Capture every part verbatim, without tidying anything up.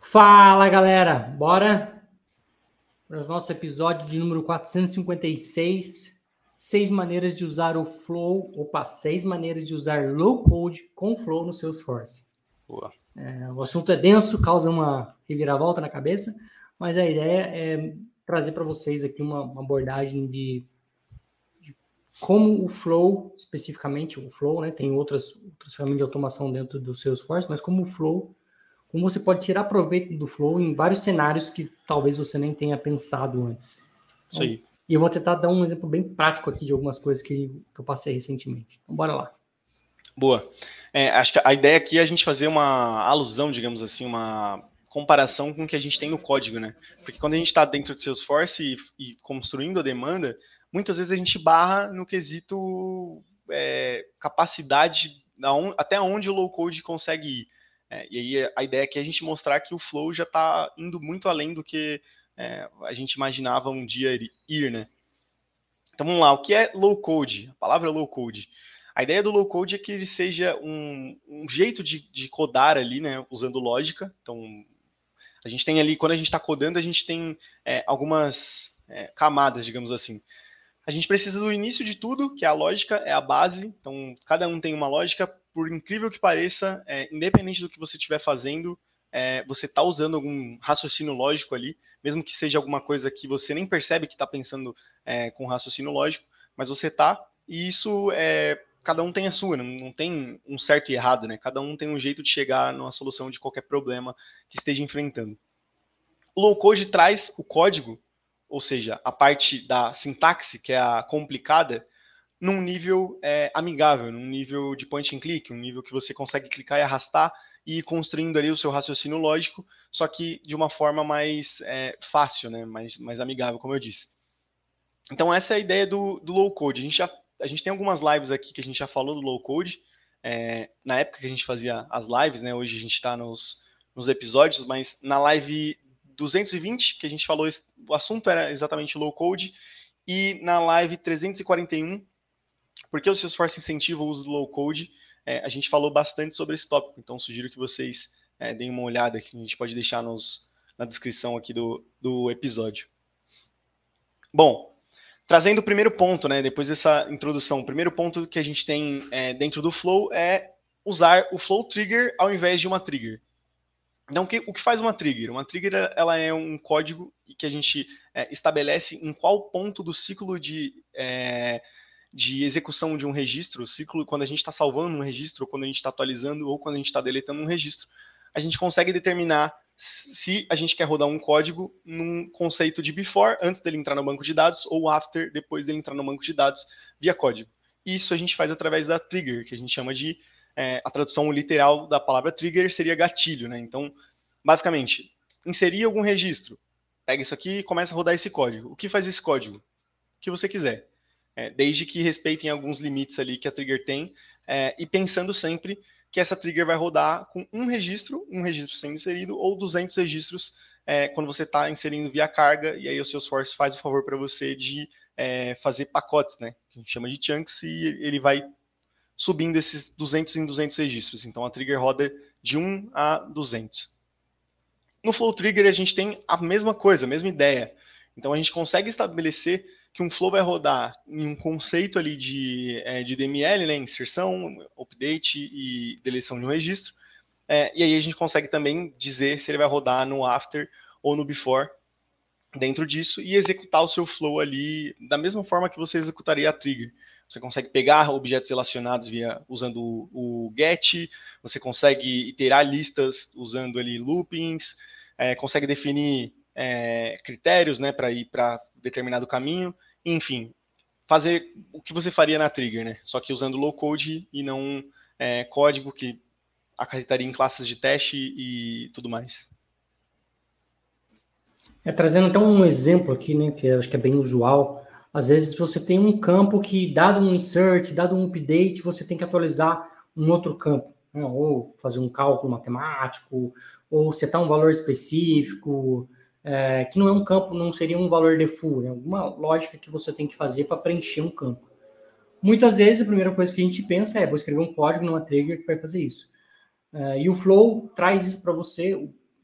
Fala, galera! Bora para o nosso episódio de número quatrocentos e cinquenta e seis. Seis maneiras de usar o Flow, opa, seis maneiras de usar low code com Flow no Salesforce. Boa. É, o assunto é denso, causa uma reviravolta na cabeça, mas a ideia é trazer para vocês aqui uma, uma abordagem de, de como o Flow, especificamente o Flow, né? Tem outras, outras ferramentas de automação dentro do Salesforce, mas como o Flow, como você pode tirar proveito do Flow em vários cenários que talvez você nem tenha pensado antes. Isso aí. E eu vou tentar dar um exemplo bem prático aqui de algumas coisas que, que eu passei recentemente. Então, bora lá. Boa. É, acho que a ideia aqui é a gente fazer uma alusão, digamos assim, uma comparação com o que a gente tem no código, né? Porque quando a gente está dentro de Salesforce e, e construindo a demanda, muitas vezes a gente barra no quesito é, capacidade, até onde o low code consegue ir. É, e aí a ideia aqui é a gente mostrar que o Flow já está indo muito além do que é, a gente imaginava um dia ir, né? Então vamos lá, o que é low code? A palavra low code. A ideia do low code é que ele seja um, um jeito de, de codar ali, né, usando lógica. Então a gente tem ali, quando a gente está codando, a gente tem é, algumas é, camadas, digamos assim. A gente precisa do início de tudo, que é a lógica, é a base. Então cada um tem uma lógica, por incrível que pareça, é, independente do que você estiver fazendo, é, você está usando algum raciocínio lógico ali, mesmo que seja alguma coisa que você nem percebe que está pensando é, com raciocínio lógico, mas você está, e isso é, cada um tem a sua, não, não tem um certo e errado, né? Cada um tem um jeito de chegar numa solução de qualquer problema que esteja enfrentando. O low code traz o código, ou seja, a parte da sintaxe, que é a complicada, num nível é, amigável, num nível de point and click, um nível que você consegue clicar e arrastar e ir construindo ali o seu raciocínio lógico, só que de uma forma mais é, fácil, né? mais, mais amigável, como eu disse. Então essa é a ideia do, do low code. A gente, já, a gente tem algumas lives aqui que a gente já falou do low code, é, na época que a gente fazia as lives, né? Hoje a gente está nos, nos episódios, mas na live duzentos e vinte, que a gente falou, o assunto era exatamente low code, e na live trezentos e quarenta e um, porque o Salesforce incentiva o uso do low code, é, a gente falou bastante sobre esse tópico, então sugiro que vocês é, deem uma olhada, que a gente pode deixar nos, na descrição aqui do, do episódio. Bom, trazendo o primeiro ponto, né, depois dessa introdução, o primeiro ponto que a gente tem é, dentro do Flow é usar o Flow Trigger ao invés de uma trigger. Então, o que, o que faz uma trigger? Uma trigger ela é um código que a gente é, estabelece em qual ponto do ciclo de, é, de execução de um registro, o ciclo quando a gente está salvando um registro, ou quando a gente está atualizando, ou quando a gente está deletando um registro, a gente consegue determinar se a gente quer rodar um código num conceito de before, antes dele entrar no banco de dados, ou after, depois dele entrar no banco de dados, via código. Isso a gente faz através da trigger, que a gente chama de É, a tradução literal da palavra trigger seria gatilho, né? Então, basicamente, inserir algum registro, pega isso aqui e começa a rodar esse código. O que faz esse código? O que você quiser, é, desde que respeitem alguns limites ali que a trigger tem, é, e pensando sempre que essa trigger vai rodar com um registro, um registro sendo inserido, ou duzentos registros é, quando você está inserindo via carga, e aí o Salesforce faz o favor para você de é, fazer pacotes, né? Que a gente chama de chunks, e ele vai subindo esses duzentos em duzentos registros. Então a trigger roda de um a duzentos. No Flow Trigger a gente tem a mesma coisa, a mesma ideia. Então a gente consegue estabelecer que um flow vai rodar em um conceito ali de, é, de D M L, né, inserção, update e deleção de um registro. É, e aí a gente consegue também dizer se ele vai rodar no after ou no before dentro disso e executar o seu flow ali da mesma forma que você executaria a trigger. Você consegue pegar objetos relacionados via, usando o, o get, você consegue iterar listas usando ali loopings, é, consegue definir é, critérios, né, para ir para determinado caminho, enfim, fazer o que você faria na trigger, né, só que usando low code e não é, código que acarretaria em classes de teste e tudo mais. É, trazendo então um exemplo aqui, né, que eu acho que é bem usual. Às vezes você tem um campo que, dado um insert, dado um update, você tem que atualizar um outro campo, né? Ou fazer um cálculo matemático, ou setar um valor específico, é, que não é um campo, não seria um valor default, né? Alguma lógica que você tem que fazer para preencher um campo. Muitas vezes a primeira coisa que a gente pensa é, vou escrever um código numa trigger que vai fazer isso. É, e o Flow traz isso para você,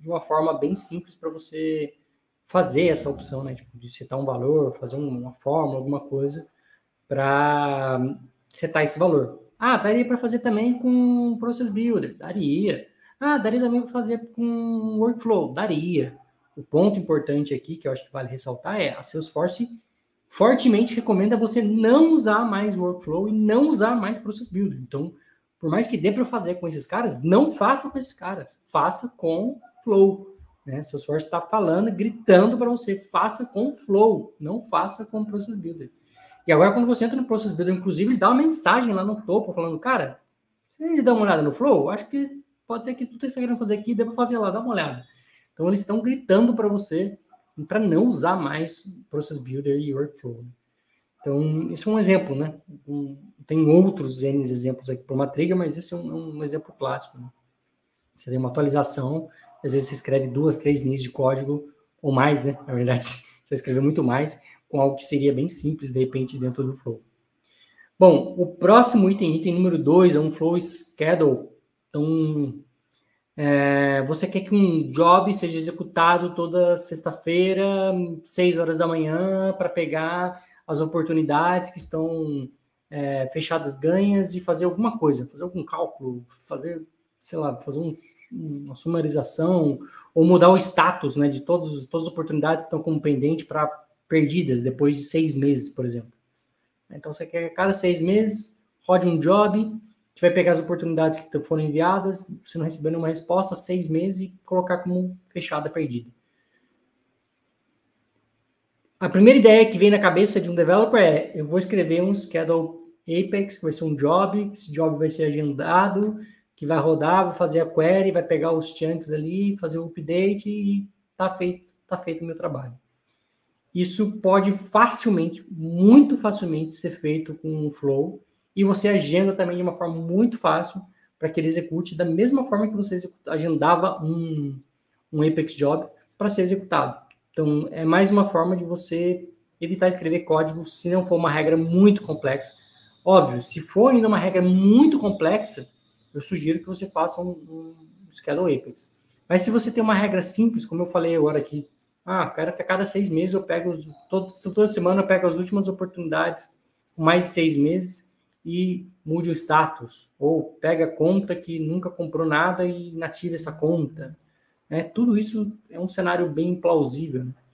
de uma forma bem simples para você fazer essa opção, né? Tipo, de setar um valor, fazer uma fórmula, alguma coisa para setar esse valor. Ah, daria para fazer também com Process Builder? Daria. Ah, daria também para fazer com Workflow? Daria. O ponto importante aqui, que eu acho que vale ressaltar, é a Salesforce fortemente recomenda você não usar mais Workflow e não usar mais Process Builder. Então, por mais que dê para fazer com esses caras, não faça com esses caras. Faça com Flow. Né? Salesforce está falando, gritando para você, faça com Flow, não faça com Process Builder. E agora, quando você entra no Process Builder, inclusive, ele dá uma mensagem lá no topo, falando, cara, você dá uma olhada no Flow? Acho que pode ser que tudo que você está querendo fazer aqui, dê para fazer lá, dá uma olhada. Então, eles estão gritando para você para não usar mais Process Builder e Workflow. Então, esse é um exemplo, né? Um, tem outros N exemplos aqui para uma trigger, mas esse é um, um exemplo clássico. Né? Você tem uma atualização, às vezes você escreve duas, três linhas de código, ou mais, né? Na verdade, você escreve muito mais, com algo que seria bem simples, de repente, dentro do Flow. Bom, o próximo item, item número dois, é um Flow Schedule. Então, é, você quer que um job seja executado toda sexta-feira, seis horas da manhã, para pegar as oportunidades que estão é, fechadas ganhas e fazer alguma coisa, fazer algum cálculo, fazer, sei lá, fazer um, uma sumarização, ou mudar o status, né, de todos, todas as oportunidades que estão como pendente para perdidas depois de seis meses, por exemplo. Então, você quer que a cada seis meses rode um job que vai pegar as oportunidades que foram enviadas, você não recebeu nenhuma resposta, seis meses, e colocar como fechada, perdida. A primeira ideia que vem na cabeça de um developer é, eu vou escrever um schedule Apex, que vai ser um job, esse job vai ser agendado, que vai rodar, vou fazer a query, vai pegar os chunks ali, fazer o update e tá feito, tá feito o meu trabalho. Isso pode facilmente, muito facilmente ser feito com o Flow, e você agenda também de uma forma muito fácil para que ele execute da mesma forma que você agendava um, um Apex Job para ser executado. Então, é mais uma forma de você evitar escrever código se não for uma regra muito complexa. Óbvio, se for ainda uma regra muito complexa, eu sugiro que você faça um, um Schedule Apex. Mas se você tem uma regra simples, como eu falei agora aqui, ah, quero que a cada seis meses eu pego, os, todo, toda semana eu pego as últimas oportunidades com mais de seis meses e mude o status. Ou pega a conta que nunca comprou nada e inativa essa conta. É, tudo isso é um cenário bem plausível. Né?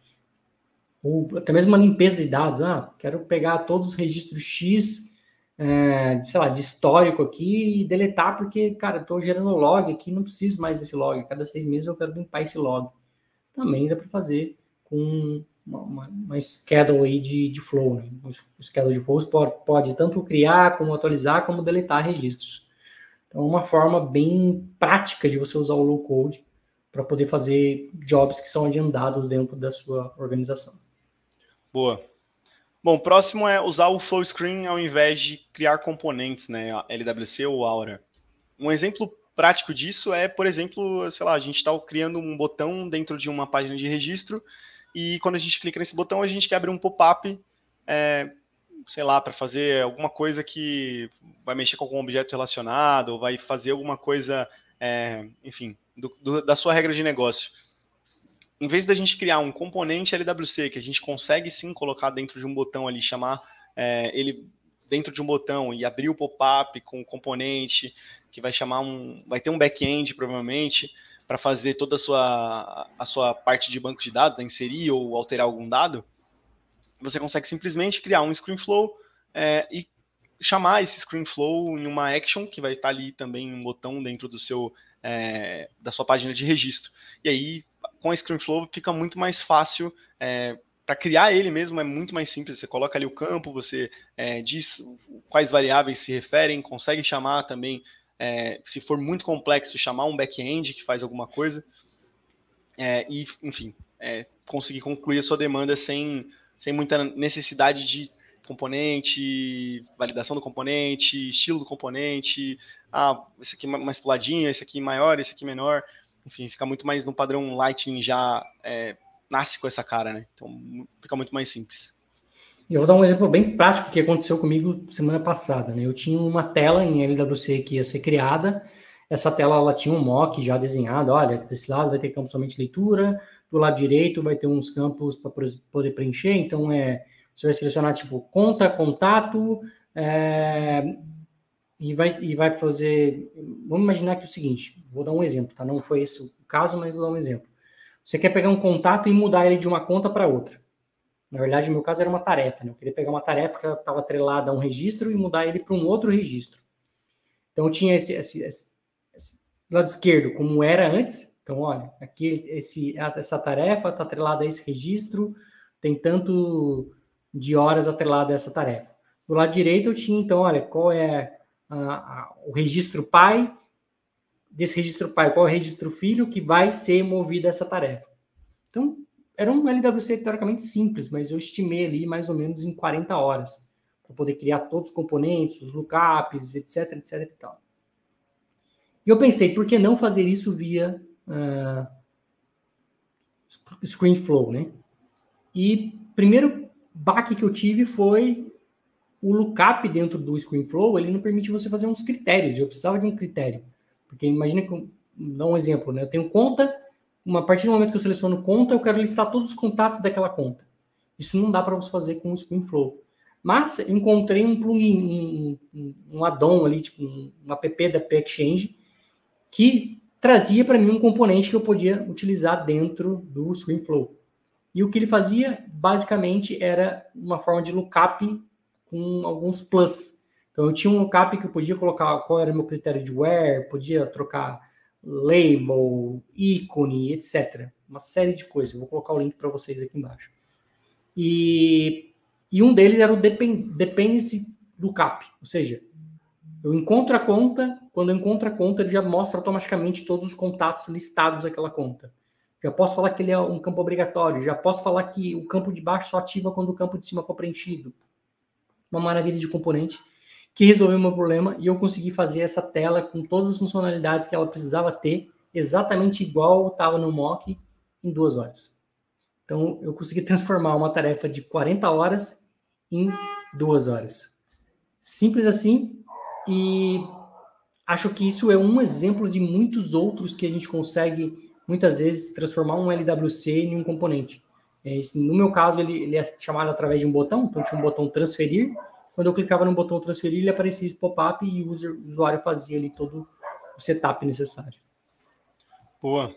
Ou até mesmo uma limpeza de dados. Ah, quero pegar todos os registros X, é, sei lá, de histórico aqui e deletar porque, cara, estou gerando log aqui, não preciso mais desse log. A cada seis meses eu quero limpar esse log. Também dá para fazer com uma, uma, uma schedule aí de, de flow. Né? O schedule de flows pode, pode tanto criar, como atualizar, como deletar registros. Então, é uma forma bem prática de você usar o low code para poder fazer jobs que são agendados dentro da sua organização. Boa. Bom, o próximo é usar o Flow Screen ao invés de criar componentes, né, L W C ou Aura. Um exemplo prático disso é, por exemplo, sei lá, a gente está criando um botão dentro de uma página de registro e quando a gente clica nesse botão, a gente quer abrir um pop-up, é, sei lá, para fazer alguma coisa que vai mexer com algum objeto relacionado ou vai fazer alguma coisa, é, enfim, do, do, da sua regra de negócio. Em vez da gente criar um componente L W C que a gente consegue sim colocar dentro de um botão ali, chamar é, ele dentro de um botão e abrir o pop-up com o componente que vai chamar um, vai ter um back-end provavelmente para fazer toda a sua, a sua parte de banco de dados, né, inserir ou alterar algum dado, você consegue simplesmente criar um ScreenFlow é, e chamar esse ScreenFlow em uma action que vai estar ali também um botão dentro do seu, é, da sua página de registro. E aí, com a ScreenFlow fica muito mais fácil, é, para criar ele mesmo é muito mais simples, você coloca ali o campo, você é, diz quais variáveis se referem, consegue chamar também, é, se for muito complexo, chamar um back-end que faz alguma coisa, é, e, enfim, é, conseguir concluir a sua demanda sem, sem muita necessidade de componente, validação do componente, estilo do componente, ah, esse aqui mais puladinho, esse aqui maior, esse aqui menor, enfim, fica muito mais no padrão Lightning, já é, nasce com essa cara, né? Então fica muito mais simples. E eu vou dar um exemplo bem prático que aconteceu comigo semana passada, né? Eu tinha uma tela em L W C que ia ser criada, essa tela ela tinha um mock já desenhado, olha, desse lado vai ter campo somente leitura, do lado direito vai ter uns campos para poder preencher, então é, você vai selecionar tipo conta, contato, é, e, vai, e vai fazer, vamos imaginar que é o seguinte, vou dar um exemplo, tá? Não foi esse o caso, mas vou dar um exemplo. Você quer pegar um contato e mudar ele de uma conta para outra. Na verdade, no meu caso era uma tarefa, né? Eu queria pegar uma tarefa que estava atrelada a um registro e mudar ele para um outro registro. Então tinha esse, esse, esse, esse lado esquerdo, como era antes. Então, olha, aqui esse, essa tarefa está atrelada a esse registro, tem tanto de horas atrelada a essa tarefa. Do lado direito eu tinha, então, olha, qual é a, a, o registro pai, desse registro pai, qual é o registro filho que vai ser movido a essa tarefa. Então, era um L W C teoricamente simples, mas eu estimei ali mais ou menos em quarenta horas, para poder criar todos os componentes, os lookups, etc, etc e tal. E eu pensei, por que não fazer isso via uh, ScreenFlow, né? E primeiro baque que eu tive foi o lookup dentro do ScreenFlow, ele não permite você fazer uns critérios, eu precisava de um critério. Porque imagina que, eu, dá um exemplo, né? Eu tenho conta, uma, a partir do momento que eu seleciono conta, eu quero listar todos os contatos daquela conta. Isso não dá para você fazer com o ScreenFlow. Mas encontrei um plugin, um, um add-on ali, tipo um, um app da P-Exchange, que trazia para mim um componente que eu podia utilizar dentro do ScreenFlow. E o que ele fazia, basicamente, era uma forma de lookup com alguns plus. Então, eu tinha um lookup que eu podia colocar qual era o meu critério de where, podia trocar label, ícone, etcétera. Uma série de coisas. Eu vou colocar o link para vocês aqui embaixo. E, e um deles era o depend, dependency lookup. Ou seja, eu encontro a conta, quando eu encontro a conta, ele já mostra automaticamente todos os contatos listados daquela conta. Já posso falar que ele é um campo obrigatório, já posso falar que o campo de baixo só ativa quando o campo de cima for preenchido. Uma maravilha de componente que resolveu o meu problema e eu consegui fazer essa tela com todas as funcionalidades que ela precisava ter, exatamente igual estava no mock, em duas horas. Então, eu consegui transformar uma tarefa de quarenta horas em duas horas. Simples assim, e acho que isso é um exemplo de muitos outros que a gente consegue, muitas vezes, transformar um L W C em um componente. No meu caso, ele, ele é chamado através de um botão, então tinha um botão transferir. Quando eu clicava no botão transferir, ele aparecia esse pop-up e o user, usuário fazia ali todo o setup necessário. Boa.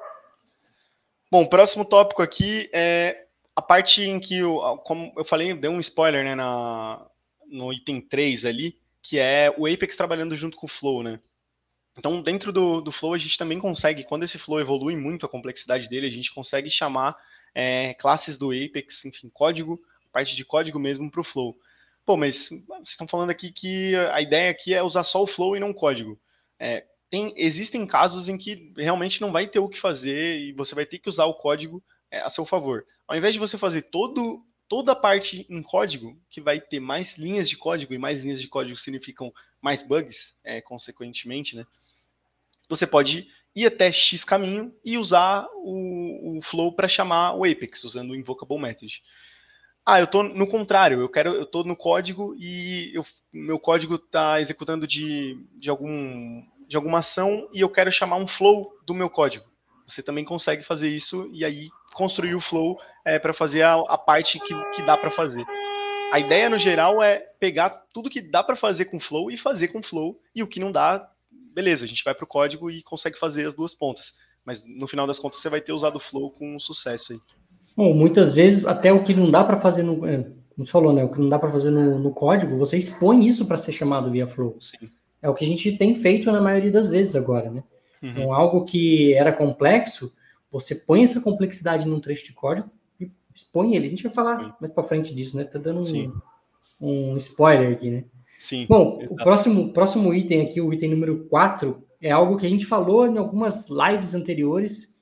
Bom, o próximo tópico aqui é a parte em que, eu, como eu falei, deu um spoiler, né, na, no item três ali, que é o Apex trabalhando junto com o Flow, né? Então, dentro do, do Flow, a gente também consegue, quando esse Flow evolui muito a complexidade dele, a gente consegue chamar é, classes do Apex, enfim, código, parte de código mesmo para o Flow. Pô, mas vocês estão falando aqui que a ideia aqui é usar só o Flow e não o código. É, tem, existem casos em que realmente não vai ter o que fazer e você vai ter que usar o código é, a seu favor. Ao invés de você fazer todo, toda a parte em código, que vai ter mais linhas de código, e mais linhas de código significam mais bugs, é, consequentemente, né? Você pode ir até X caminho e usar o, o Flow para chamar o Apex, usando o Invocable Method. Ah, eu estou no contrário, eu quero, eu estou no código e eu, meu código está executando de, de, algum, de alguma ação e eu quero chamar um flow do meu código. Você também consegue fazer isso e aí construir o flow é, para fazer a, a parte que, que dá para fazer. A ideia, no geral, é pegar tudo que dá para fazer com flow e fazer com flow, e o que não dá, beleza, a gente vai para o código e consegue fazer as duas pontas. Mas no final das contas você vai ter usado o flow com sucesso aí. Bom, muitas vezes até o que não dá para fazer no, é, como você falou, né? O que não dá para fazer no, no código, você expõe isso para ser chamado via Flow. Sim. É o que a gente tem feito na maioria das vezes agora, né? Uhum. Então, algo que era complexo, você põe essa complexidade num trecho de código e expõe ele. A gente vai falar Sim. mais para frente disso, né? Tá dando um, um spoiler aqui, né? Sim. Bom, exato. o próximo, próximo item aqui, o item número quatro, é algo que a gente falou em algumas lives anteriores.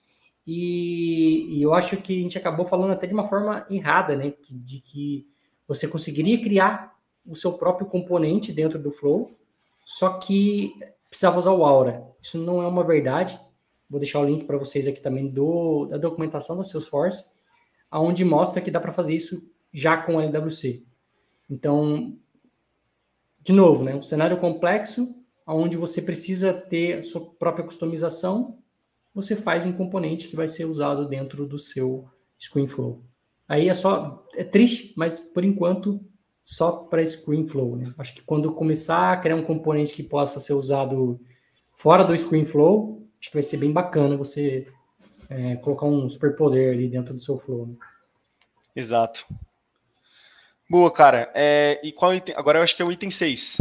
E, e eu acho que a gente acabou falando até de uma forma errada, né? De que você conseguiria criar o seu próprio componente dentro do Flow, só que precisava usar o Aura. Isso não é uma verdade. Vou deixar o link para vocês aqui também do, da documentação da Salesforce, onde mostra que dá para fazer isso já com L W C. Então, de novo, né? Um cenário complexo, onde você precisa ter a sua própria customização, você faz um componente que vai ser usado dentro do seu ScreenFlow. Aí é só, é triste, mas por enquanto só para ScreenFlow, né? Acho que quando começar a criar um componente que possa ser usado fora do ScreenFlow, acho que vai ser bem bacana você é, colocar um superpoder ali dentro do seu flow, né? Exato. Boa, cara. É, e qual item? Agora eu acho que é o item seis.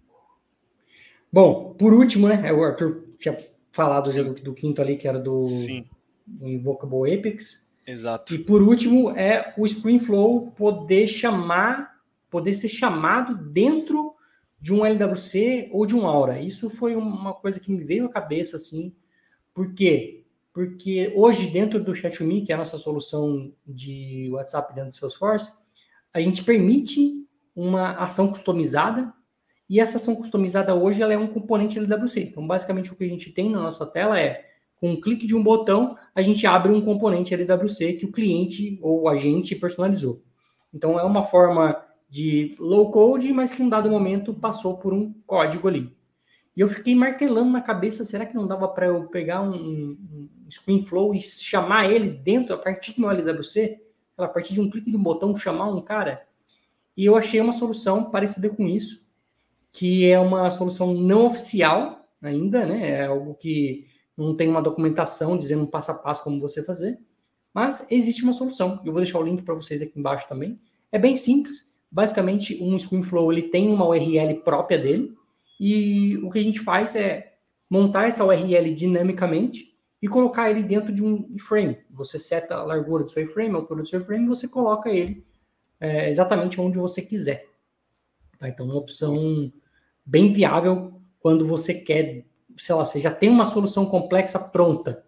Bom, por último, né? O Arthur tinha falado já do, do quinto ali, que era do, do Invocable Apex. Exato. E por último é o ScreenFlow poder chamar, poder ser chamado dentro de um L W C ou de um Aura. Isso foi uma coisa que me veio à cabeça, assim. Por quê? Porque hoje, dentro do ChatMe, que é a nossa solução de WhatsApp dentro do Salesforce, a gente permite uma ação customizada, e essa ação customizada hoje ela é um componente L W C. Então, basicamente, o que a gente tem na nossa tela é, com um clique de um botão, a gente abre um componente L W C que o cliente ou o agente personalizou. Então, é uma forma de low code, mas que em um dado momento passou por um código ali. E eu fiquei martelando na cabeça, será que não dava para eu pegar um, um, um ScreenFlow e chamar ele dentro, a partir do meu L W C, a partir de um clique de um botão, chamar um cara? E eu achei uma solução parecida com isso, que é uma solução não oficial ainda, né? É algo que não tem uma documentação dizendo um passo a passo como você fazer, mas existe uma solução. Eu vou deixar o link para vocês aqui embaixo também. É bem simples. Basicamente, um ScreenFlow ele tem uma U R L própria dele, e o que a gente faz é montar essa U R L dinamicamente e colocar ele dentro de um iframe. Você seta a largura do seu iframe, a altura do seu iframe, e você coloca ele é, exatamente onde você quiser. Tá? Então, uma opção bem viável quando você quer, sei lá, você já tem uma solução complexa pronta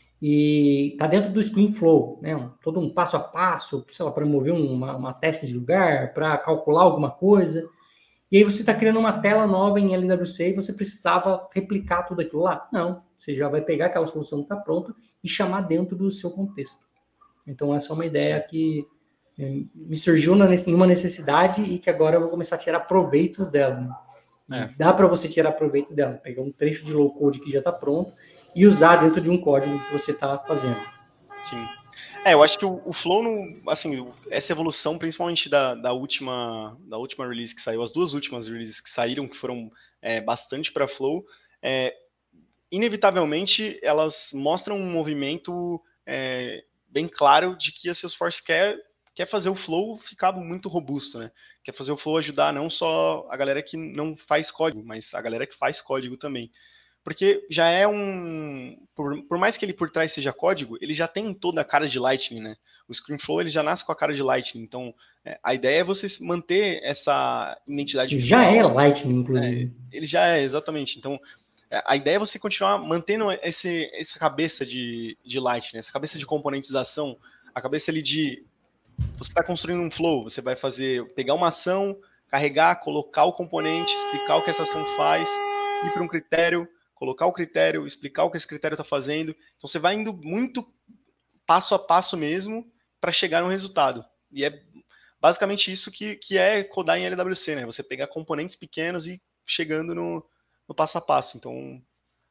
e está dentro do ScreenFlow, né? Um, todo um passo a passo, sei lá, para mover uma, uma task de lugar, para calcular alguma coisa. E aí você está criando uma tela nova em L W C e você precisava replicar tudo aquilo lá? Não, você já vai pegar aquela solução que está pronta e chamar dentro do seu contexto. Então essa é uma ideia que é, me surgiu numa necessidade e que agora eu vou começar a tirar proveitos dela. Né? É. Dá para você tirar proveito dela, pegar um trecho de low code que já está pronto e usar dentro de um código que você está fazendo. Sim. É, eu acho que o, o Flow, no, assim, essa evolução, principalmente da, da, última, da última release que saiu, as duas últimas releases que saíram, que foram é, bastante para Flow, é, inevitavelmente elas mostram um movimento é, bem claro de que a Salesforce quer, quer fazer o Flow ficar muito robusto, né? Quer fazer o Flow ajudar não só a galera que não faz código, mas a galera que faz código também. Porque já é um... Por, por mais que ele por trás seja código, ele já tem toda a cara de Lightning, né? O ScreenFlow, ele já nasce com a cara de Lightning. Então, é, a ideia é você manter essa identidade visual. Já é Lightning, inclusive. É, ele já é, exatamente. Então, a ideia é você continuar mantendo esse, essa cabeça de, de Lightning, essa cabeça de componentização, a cabeça ali de... Você está construindo um flow, você vai fazer, pegar uma ação, carregar, colocar o componente, explicar o que essa ação faz, ir para um critério, colocar o critério, explicar o que esse critério está fazendo. Então você vai indo muito passo a passo mesmo para chegar no resultado. E é basicamente isso que, que é codar em L W C, né? Você pegar componentes pequenos e chegando no, no passo a passo. Então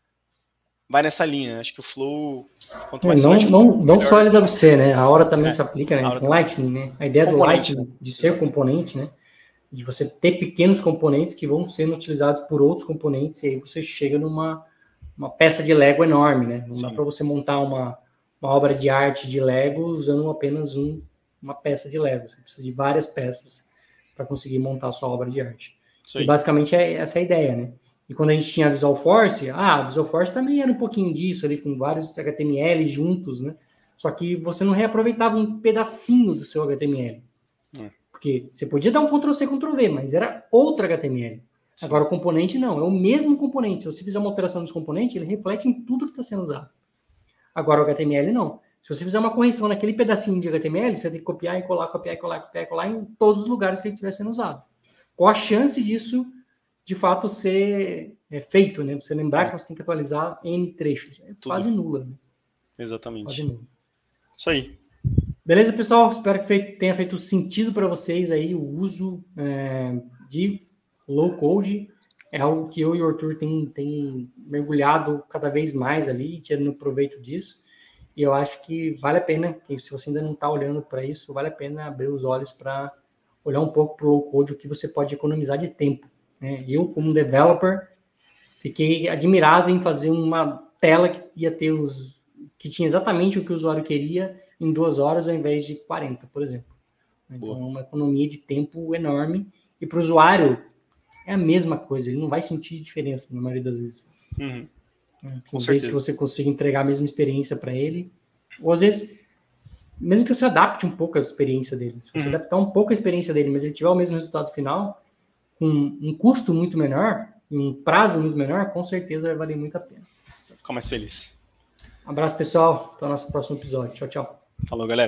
vai nessa linha. Acho que o Flow, quanto mais é, não, flow, não, não melhor. Só L W C, né? A hora também é, se aplica, né? Com também. Lightning, né? A ideia Componente, do Lightning, né? de ser componente, né? De você ter pequenos componentes que vão sendo utilizados por outros componentes, e aí você chega numa uma peça de Lego enorme, né? Não Sim. dá para você montar uma, uma obra de arte de Lego usando apenas um, uma peça de Lego. Você precisa de várias peças para conseguir montar a sua obra de arte. Sim. E basicamente é essa a ideia, né? E quando a gente tinha a Visual Force, ah, a Visual Force também era um pouquinho disso ali, com vários H T M Ls juntos, né? Só que você não reaproveitava um pedacinho do seu H T M L. Hum. Porque você podia dar um control C, control V, mas era outro H T M L. Sim. Agora o componente não, é o mesmo componente. Se você fizer uma alteração nesse componente, ele reflete em tudo que está sendo usado. Agora o H T M L não. Se você fizer uma correção naquele pedacinho de H T M L, você vai ter que copiar e colar, copiar e colar, copiar e colar em todos os lugares que ele estiver sendo usado. Qual a chance disso, de fato, ser é, feito, né? Você lembrar é. que você tem que atualizar N trechos. É tudo. Quase nula. Né? Exatamente. Quase nula. Isso aí. Beleza, pessoal? Espero que tenha feito sentido para vocês aí o uso é, de low code é algo que eu e o Arthur tem, tem mergulhado cada vez mais ali, tirando proveito disso. E eu acho que vale a pena, que se você ainda não está olhando para isso, vale a pena abrir os olhos para olhar um pouco para o low-code, o que você pode economizar de tempo. Né? Eu, como developer, fiquei admirado em fazer uma tela que ia ter os que tinha exatamente o que o usuário queria em duas horas ao invés de quarenta, por exemplo. Então, é uma economia de tempo enorme. E para o usuário, é a mesma coisa. Ele não vai sentir diferença, na maioria das vezes. Uhum. Com Desde que você consiga entregar a mesma experiência para ele. Ou, às vezes, mesmo que você adapte um pouco a experiência dele. Se você uhum. adaptar um pouco a experiência dele, mas ele tiver o mesmo resultado final, com um custo muito menor, e um prazo muito menor, com certeza vai valer muito a pena. Vou ficar mais feliz. Um abraço, pessoal. Até o nosso próximo episódio. Tchau, tchau. Falou, galera.